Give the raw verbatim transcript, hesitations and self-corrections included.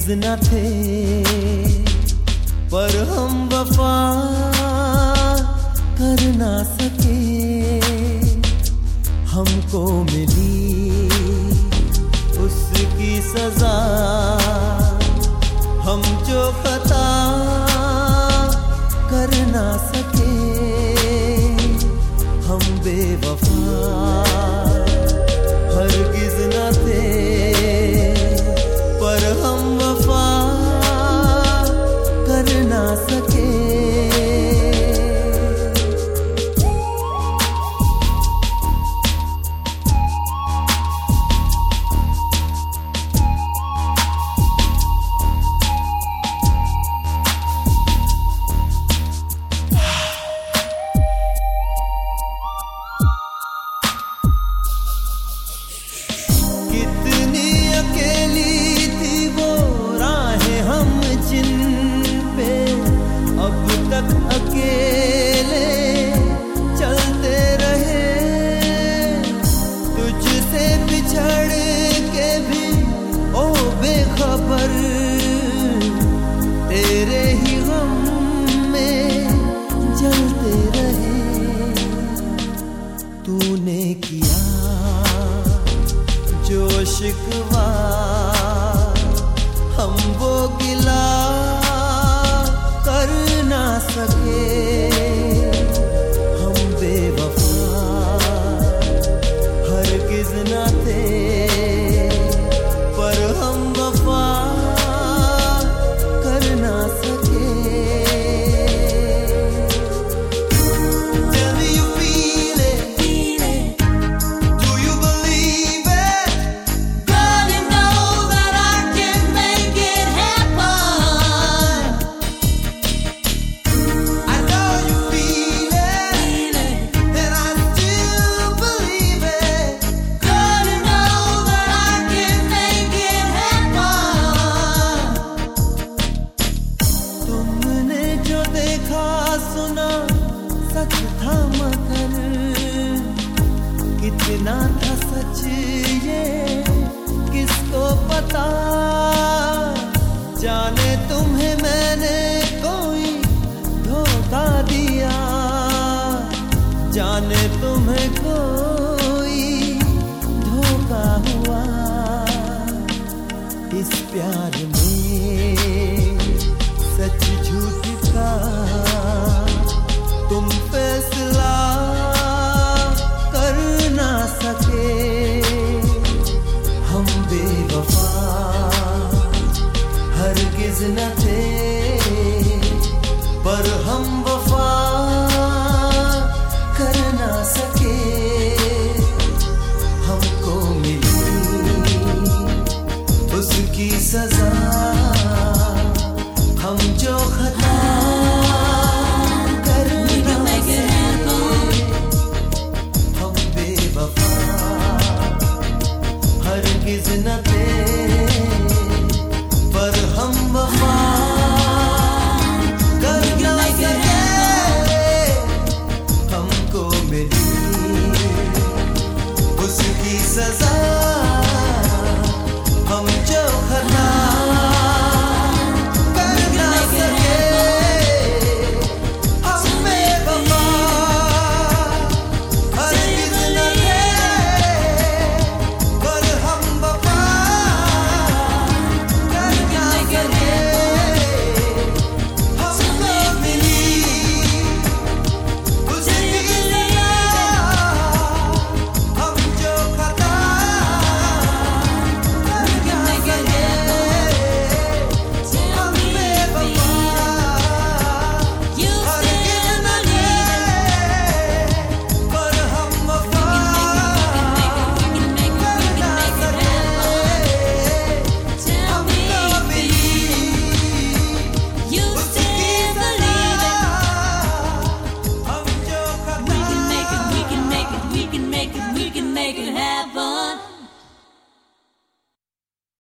हरगिज न थे, पर हम वफा कर ना सके। हमको मिली उसकी सजा, हम जो खता कर ना सके। हम बेवफा हरगिज न थे, पर हम वफा कर ना सके। अकेले चलते रहे, तुझसे बिछड़ के भी ओ बेखबर, तेरे ही गम में जलते रहे। तूने किया जो शिकवा, हम वो गिला कर ना सके। हम बेवफा हरगिज न थे, पर हम वफा कर ना सके। Tell me you feel it, feel it. Do you believe it? Girl, you know that I can make it happen. I know you feel it, and I still believe it. Girl, you know that I can make it happen. तुमने जो देखा सुना सच था मगर, कितना था सच ये किसको पता। जाने तुम्हें मैंने कोई धोखा दिया, जाने तुम्हें कोई धोखा हुआ। इस प्यार में सच झूठ का तुम फैसला कर ना सके। हम बेवफा हरगिज न थे, पर हम वफा कर ना सके। हमको मिली उसकी सजा, हम जो खता